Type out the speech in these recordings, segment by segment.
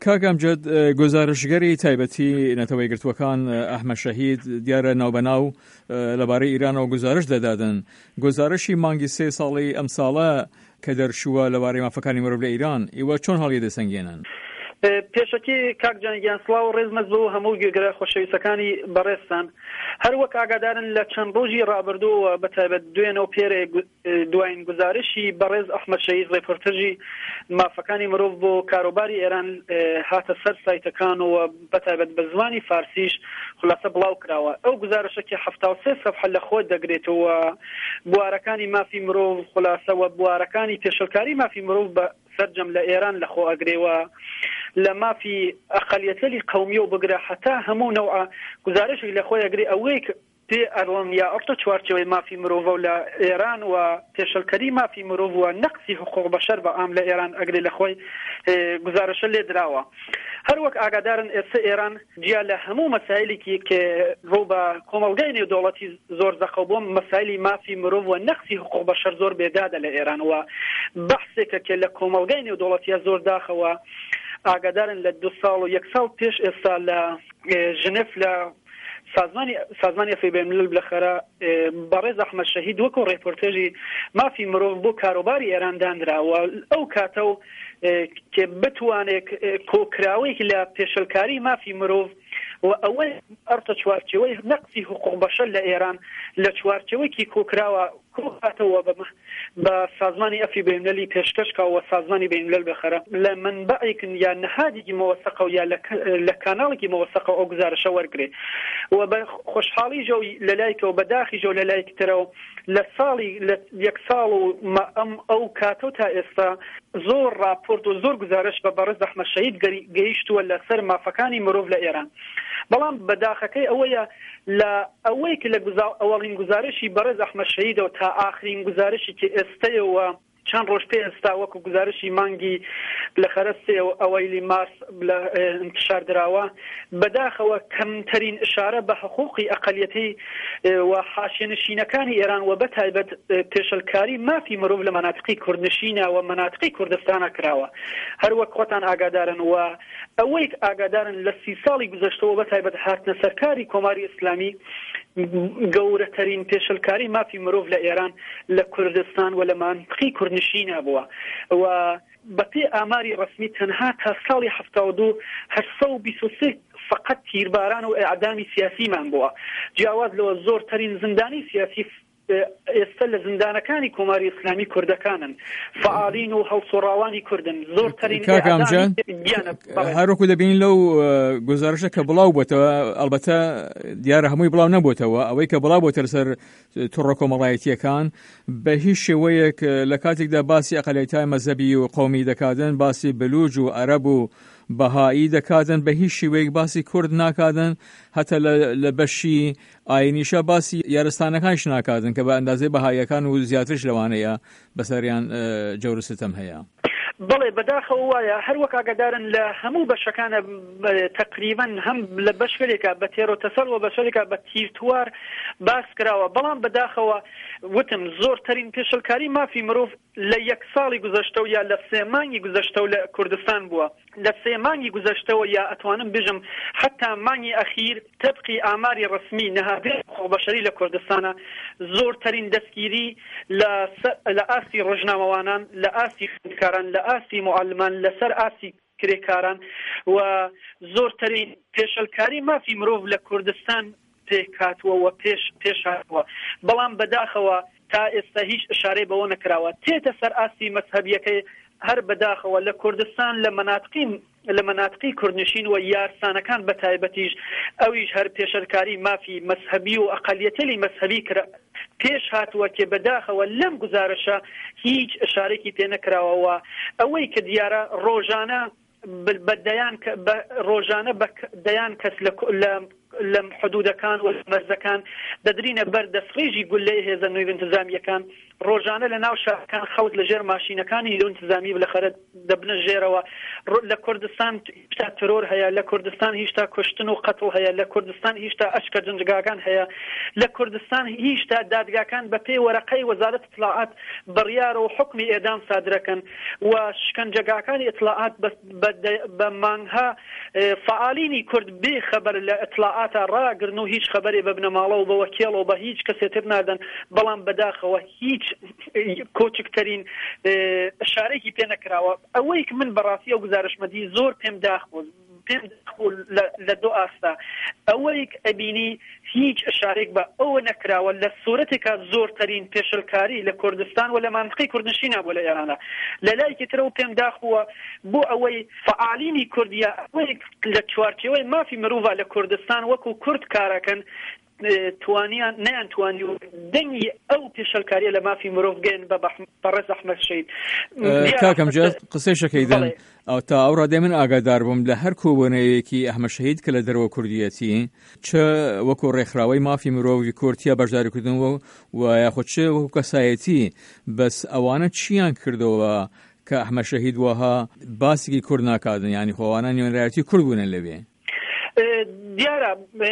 کاکەم جد گزارشگەری تایبەتی نەتەوەی گرتوەکان ئەحمەد شەهید دیارە ناوبەناو لەبارەی ئیرانەوە گزارش دەدادن. گزارشی مانگی 3 ساڵی ئەم ساڵە کە دەرچووە لەبارەی مافەکانی مرۆڤ لە ئیران، ئێوە چۆن هەڵی دەسەنگێنن؟ پێشەکی کاکجان گیانسڵاو ڕێزمەز بۆ هەموو گوێگرە خۆشەویستەکانی بەڕێستان، هەروەک ئاگادارن لە چەند ڕۆژی ڕابردووە بەتایبەت دوێنەوە پێرێ دوایین گزارشی بەڕێز ئەحمەد شەهید ڕێپۆرتەژی مافەکانی مرۆڤ بۆ کاروباری ئێران هاتە سەر سایتەکانەوە بەتایبەت بە زمانی فارسیش خولاسە بڵاو کراوە. ئەو گزارشێکی 73 سەفحە لە خۆ دەگرێتەوە بوارەکانی مافی مرۆڤ خولاسەوە بوارەکانی پێشەلکاری مافی مرۆڤ بە سەرجەم لە ئێران لەخۆ ئەگرێوە لە مافی ئەقەلیەتەلی قەومیە و بگرە حتا هەموو نەوعە گزارشی لە خۆی ئەگرێ ئەوەی پێ ئەڕۆن یا ئەرتە چوارچەوەی مافی مرۆڤ و لە ئێران و پێشەلکەری مافی مرۆڤ و نەقسی حقوق بەشەر بە ئام لە ئێران ئەگرێ لە خۆی گزارشە لێ دراوە. هەروەک ئاگادارن ئێستا ئێران جیا لە هەموو مەسایلێکی کە ڕوو بە کۆمەڵگەی نێودەوڵەتی زۆر زەخەو بووم مەسایلی مافی مرۆڤ و نەقسی حقوق بەشەر زۆر بێدادە لە ئێران و بەحسێکە کە لە کۆمەڵگەی نێودەوڵەتیە زۆر داخەوە. ئاگادارن لە 2 ساڵ و 1 ساڵ پێش ئێستا لە ژنێف لە سازمانی ئەفری بینالملل بلەخەرە بەڕێز ئەحمەد شەهید وەکو ڕێپۆرتێژی مافی مرۆڤ بۆ کاروباری ئێران دانراوە. ئەو کاتە و کە بتوانێت کۆکراوەیەکی لە پێشەلکاری مافی مرۆڤ و ئەوەی ئەرتە چوارچەوەی نەقسی حقوق بەشەر لە ئێران لە چوارچەوەیەکی کۆکراوە کۆهاتەوە بە سازمانی ئەفری بینالمللی پێشکەشکەوە سازمانی بینالملل بلەخەرە لە منبعێکن یا نەهادێکی مەوەسەقە و یا لە کاناڵێکی مەوەسەقە ئەو گزارشە وەرگرێ و بە خۆشحاڵی ژەو لەلایکەوە بەداخی ژەو لەلایکترەوە لە ساڵی لە 1 ساڵ و ئەو کاتە تا ئێستا زۆر راپۆرت و زۆر گزارش بە بەڕێز ئەحمەد شەهید گەیشتووە لەسەر مافەکانی مرۆڤ لە ئێران. بەڵام بەداخەکەی ئەوەیە لە ئەوەی کە لە ئەوڵین گزارشی بەڕێز ئەحمەد شەهیدەوە تا ئاخرین گزارشی کە ئێستەیەوە چەند ڕۆژ پێ ئێستا وەکو گزارشی مانگی لە خەرەستێ و ئەوەیلی مارس انتشار دراوە بەداخەوە کەمترین ئشارە بە حقوقی ئەقەلیەتی و حاشیەنشینەکانی ئێران و بەتایبەت پێشەلکاری مافی مرۆڤ لە مەناطقی کوردنشینە و مەناطقی کوردستانە کراوە. هەروەک خۆتان ئاگادارن و ئەوەی ئاگادارن لە 30 ساڵی گذشتەوە بەتایبەت هاتنە سەرکاری کۆماری ئیسلامی گەورەترین پێشەلکاری مافی مرۆڤ لە ئێران لە کوردستان و لە مانطقی کوردنشینە بووە و بەپێ ئاماری ڕسمی تەنها تا ساڵی 72 823 فقط تیرباران و ئەعدامی سیاسیمان بووە. جیاواز لەوە زۆرترین زندانی سیاسی ئێستا لە زندانەکانی کۆماری ئیسلامی کوردەکانن، فعالین و هەڵسۆڕاوانی کوردن زۆرترین. هەروەکو دەبین لەو گزارشە کە بڵاو بووتەوە، ئەلبەتە دیارە هەمووی بڵاو نەبووتەوە، ئەوەی کە بڵاو بووتە لەسەر توڕە کۆمەڵایەتیەکان بە هیچ شێوەیەک لە کاتێکدا باسی ئەقەلیەتای مەزهەبی و قەومی دەکاتن، باسی بلوج و عەرەب و بەهایی دەکاتن، بە هیچ شێوەیەک باسی کورد ناکاتن، هەتا لە بەشی ئاینیشە باسی یارستانەکانش ناکاتن کە بە ئەندازەی بەهاییەکان و زیاترش لەوانەیە بەسەریان جەور و ستەم هەیە. بەڵێ بەداخەوە وایە هەروەک ئاگادارن لە هەموو بەشەکانە تقریبا هەم لە بەشێکە بە تێرۆتەسەڵ و بەشێکە بە تیرتوار باس کراوە. بەڵام بەداخەوە وتم زۆرترین پێشەلکاری مافی مرۆڤ لە 1 ساڵی گذشتەوە یا لە 3 مانگی گذشتەوە لە کوردستان بووە. لە 3 مانگی گذشتەوە یا ئەتوانم بژم حتا مانگی ئەخیر تەبقی ئاماری ڕسمی نەهادەی حقوق بەشەری لە کوردستانە زۆرترین دەستگیری لە ئاسی ڕۆژنامەوانان، لە ئاسی خوێندکاران، لە ئاسی معلمان، لەسەر ئاسی کرێکاران و زۆرترین پێشەلکاری مافی مرۆڤ لە کوردستان پێکاتوە و پێش هاتووە. بەڵام بەداخەوە تا ئێستا هیچ ئشارەی بەوە نەکراوە تێتە سەر ئاسی مەزهەبیەکەی هەر بەداخەوە لە کوردستان لە مەناطقی کوردنشین و یارسانەکان بە تایبەتیش ئەویش هەر پێشەلکاری مافی مەزهەبی و ئەقەلیەتەلی مەزهەبی کرا پێش هاتووە کە بەداخەوە لەم گزارشە هیچ ئشارێکی پێ نەکراوەوە. ئەوەی کە دیارە ڕۆژانە دەیان کەس لە حدودەکان و مەرزەکان دەدرینە بەر دەستڕێژی گولەی هێزە نوێی انتزامیەکان ڕۆژانە لە ناو شارەکان خەڵک لە ژێر ماشینەکانی لە انتزامی بالاخره دەبنە ژێرەوە. لە کوردستان هیچتا ترۆر هەیە، لە کوردستان هیچتا کوشتن و قەتڵ هەیە، لە کوردستان هیچتا ئەشکە جنجگاکان هەیە، لە کوردستان هیچتا دادگاکان بە پێی وەرەقەی وەزارەت اطلاعات بڕیارە و حکمی ئێدام سادرەکەن و شکنجەگاکانی اطلاعات بە مانگها فعالینی کورد بێ خەبەر لە اطلاعاتە ڕاگرن و هیچ خەبەرێ ببنە ماڵە و بە وەکیڵ و بە هیچ کەسێ تر نادەن، بەڵام بەداخەوە هیچ کۆچکترین شارێکی پێ نەکراوە. ئەوەی من بەڕاستی ئەو گزارشمەدی زۆر پێم داخبوو لە دو ئاستا، ئەوەی ئەبینی هیچ ئشارێک بە ئەوە نەکراوە لە سوورەتێکە زۆرترین پێشلکاری لە کوردستان و لە مانطقەی کوردنشین نابوو لە ئێرانە. لە لایەکی ترەوە پێم داخبووە بۆ ئەوەی فعالینی کوردیە ئەوەی لە چوارچێوەی مافی مرۆڤ لە کوردستان وەکو کورد کارەکەن توانیان نەیانتوانی و دەنگی ئەو پێشەلکاریە لە مافی مرۆڤ گەن بە بەڕێز ئەحمەد شەید. کاکەم جا قسەی شەکەیدەن تا ئەو ڕادێ من ئاگادار بووم لە هەر کۆبوونەیەکی ئەحمەد شەید کە لە دەرەوە کوردیەتی چ وەکو ڕێکخراوەی مافی مرۆڤی کورتیا بەشداریکردنەوە و یاخود چ وەکو کەسایەتی بەس ئەوانە چیان کردەوە کە ئەحمەد شەید وەها باسێکی کورد ناکاتن، یعنی خۆوانە نوێنەرایەتی کورد بوونن لەوێ؟ دیارە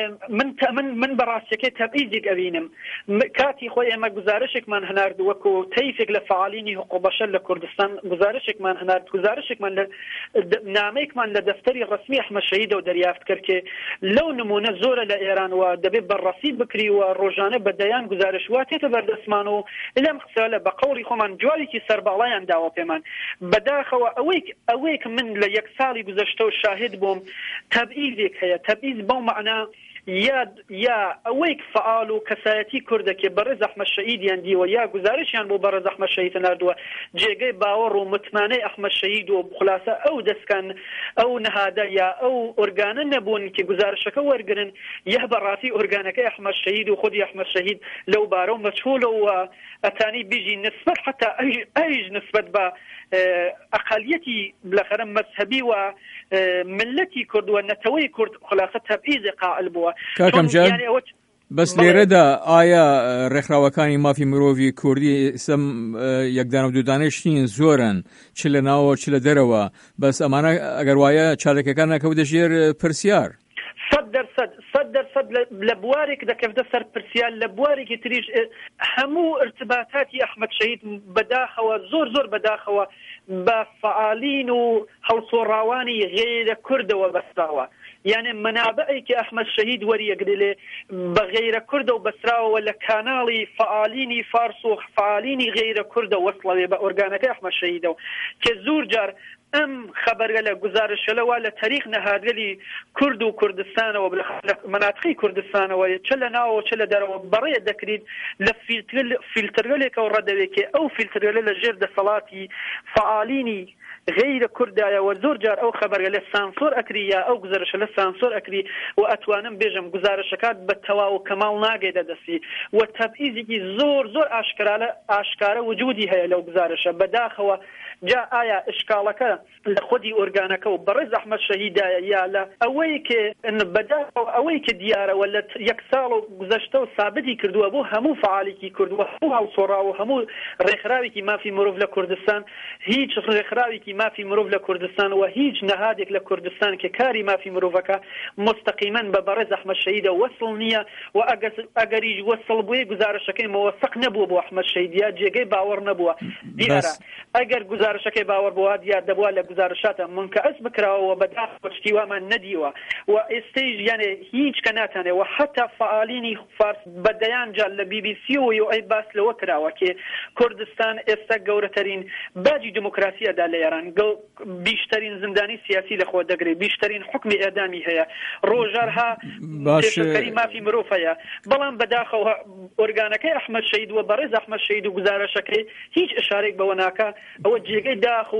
من بەڕاستیەکەی تەبعیدێک ئەبینم. کاتی خۆی ئێمە گزارشێکمان هەنارد وەکو تەیفێک لە فعالینی حقوق بەشەر لە کوردستان گزارشێکمان هەنارد، گزارشێکمان لە نامەیەکمان لە دەفتەری ڕسمی ئەحمەد شەیدەوە دەریافت کرد کە لەو نمونە زۆرە لە ئێرانەوە دەبێت بەڕەسید بکری و ڕۆژانە بەدەیان گزارش واتێتە بەردەستمان و لەم قسە لە بەقەوڵی خۆمان جوارێکی سەرباڵایان داوە پێمان. بەداخەوە ئەوەی من لە یەک ساڵی گوزەشتە و شاهد بووم تەبعیدێک هەیە، تەبعیز بەو معنە یا ئەوەی فعال و کەسایەتی کوردەکێ بەڕێز ئەحمەد شەیدیان دیوە یا گزارشیان بۆ بەڕێز ئەحمەد شەید ناردووە جێگەی باوەڕ و متمانەی ئەحمەد شەید و خولاسە ئەو دەستکان ئەو نەهادە یا ئەو ئۆرگانە نەبوون کە گزارشەکە وەرگرن یا بەڕاستی ئۆرگانەکەی ئەحمەد شەید و خودی ئەحمەد شەید لەو بارە و مەجهولە و ئەتانی بیژی نسبەت حتا ئەیژ نسبەت بە ئەقالیەتی بلەخەرە مەذهبی و ملەتی کورد و نەتەوەی کورد خلاصە تەبعیزی قائل بووە. کاکەم جان بەس لێرەدا ئایا ڕێکخراوەکانی مافی مرۆڤی کوردی سم یەکدان و دوودانەی شتین زۆرن چ لە ناوە چ لە دەرەوە، بەس ئەمانە ئەگەر وایە چارەکەکان نەکەوتە ژێر پرسیار؟ 100% لە بوارێک دەکەوتە سەر پرسیار، لە بوارێکی تریش هەموو ارتباطاتی ئەحمەد شەید بەداخەوە زۆر بەداخەوە بە فعالین و هەڵسۆڕاوانی غێرە کوردەوە بەستاوە. یعنی منابعێکی ئەحمەد شەید وەریەگرێ بە غێرە کوردە و بەسراوە لە کاناڵی فعالینی فارس و فعالینی غێرە کوردە وەسڵەوێ بە ئۆرگانەکەی ئەحمەد شەیدە و کە زۆر جار ئەم خەبەرگە لە گزارشەلەوە لە تاریخ نەهادگەلی کورد و کوردستانەوە مناطقی کوردستانەوە چ لە ناوە چ لە دەرەوە بەڕێ دەکرێت لە فیلترگەلێکەوە ڕەدەوێت کە ئەو فیلترگەلە لە ژێر دەسەڵاتی فعالینی غير كردايا وزور جار او خبر لە سانسۆر ئەکری یا ئەو گزارشە لە سانسۆر ئەکری و ئەتوانم بێژم گزارشەکات بە تەواو کەماڵ ناگەیدە دەستی و تەبعیزێکی زۆر ئاشکارە وجودی هەیە لەو گزارشە. بەداخەوە جا ئایا ئشکاڵەکە لە خودی ئۆرگانەکە و بەڕێز ئەحمەد شەهیدایە یا لە ئەوەی کە بەداخەوە ئەوەی کە دیارەوە لە یەک ساڵ و گزەشتە و سابتی کردووە بۆ هەموو فعالێکی کردووە هەموو هەڵسۆڕا و هەموو ڕێکخراوێکی مافی مرۆڤ لە کوردستان، هیچ ڕێکخراوێکی مافی مرۆڤ لە کوردستان و هیچ نەهادێک لە کوردستان کە کاری مافی مرۆڤەکە مستەقیمەن بە بەڕێز ئەحمەد شەیدە وەسڵ نییە و ئەگەریش وەسڵ بووی گزارشەکەی مەوەسق نەبووە بۆ ئەحمەد شەید یا جێگەی باوەڕ نەبووە. دیارە ئەگەر گزارشەکەی باوەڕ بووە دیار دەبووە لە گزارشاتە منکەس بکراوە بەداخەوە شتی وامان نەدیوە و ئێستەیش یانێ هیچ کە ناتانێت و حتا فعالینی فارس بەدەیان جان لە BBC و ئەی باس لەوە کراوە کە کوردستان ئێستا گەورەترین باجی دموکراسیەدا لە ئێران بیشترین زندانی سیاسی لەخۆ دەگرێت، بیشترین حکمی ئێدامی هەیە، ڕۆژارها پێشەکەری مافی مرۆڤ هەیە، بەڵام بەداخەوە ئۆرگانەکەی ئەحمەد شەید و بەڕێز ئەحمەد شەید و گزارشەکەی هیچ ئشارێک بەوە ناکە ئەوە جێگەی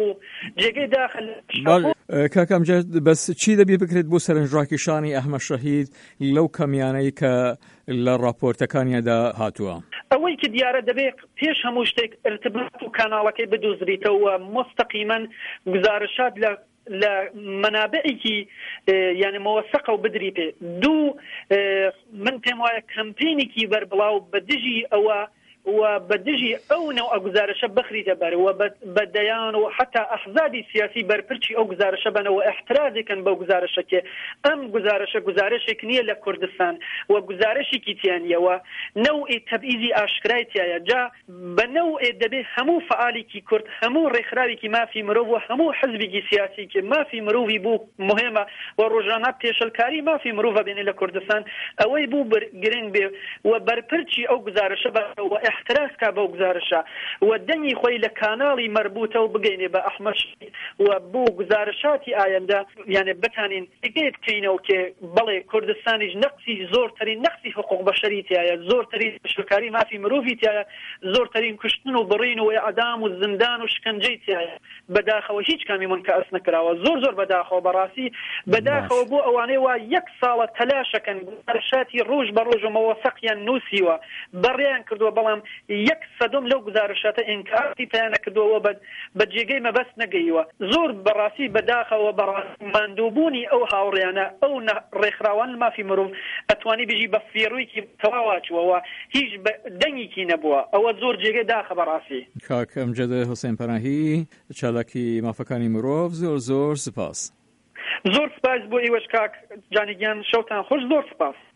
داخل. کاکەم بەس چی دەبێ بکرێت بۆ سەرنجڕاکێشانی ئەحمەد شەهید لەو کەمیانەی کە لە راپۆرتەکانیدا هاتووە؟ ئەوەی کە دیارە دەبێت پێش هەموو شتێک ارتباط و کاناڵەکەی بدۆزریتەوە مستەقیمەن گزارشات لە منابعێکی یعنی مەوەسەقە و بدری پێ. دوو من پێم وایە کەمپینێکی بەربڵاو بە دژی ئەوە وبدجي أو نوع جزارش بخري تبر وبديان وحتى أحزاب سياسي بربرشي أو جزارش بنا واحترازي كان بو جزارش كي أم جزارش كنية لكردستان وجزارش كيتيانية ونوع تبعيزي أشكرايتيا جا بنوع دبي همو فعالي كي كرد همو رخرابي كي ما في مروف همو حزبي سياسي كي ما في مروفي بو مهمة والرجانات تيشلكاري ما في مروفة بين لكردستان أوي بو جرين بي وبربرشي أو جزارش بنا واحتراز كابو جزارشا والدنيا خوي لكانالي مربوطة وبقيني بأحمد وبو جزارشاتي آياندا يعني بتانين تجيب كينو كي بلي كردستاني نقصي زور ترين نقصي حقوق بشريتي آيا زور ترين شركاري ما في مروفيتي آيا زور ترين كشتن وضرين وإعدام والزندان وشكنجيتي آيا بداخل وهيج كامي من كأس نكرا وزور بداخل براسي بداخل وبو أواني ويك صالة تلاشا كان جزارشاتي روج بروج وموثقيا نوسي وبريان كردوا بلام يك صدم لو گزارشات انکاری پیانه کردو و بجیگی ما بس نگیوا زور براسي بداخل وبراس مندوبوني او هاوريانا او رخراوان ما في مروف اتواني بيجي بفيروي كي تواواچ و هیچ دنگی کی نبوا او زور جیگی داخل براسي کاک امجد حسین پناهی چالاکی مافکانی مروف زور سپاس زور سپاس بو ایوش کاک جانیگیان شوتان خوش زور سپاس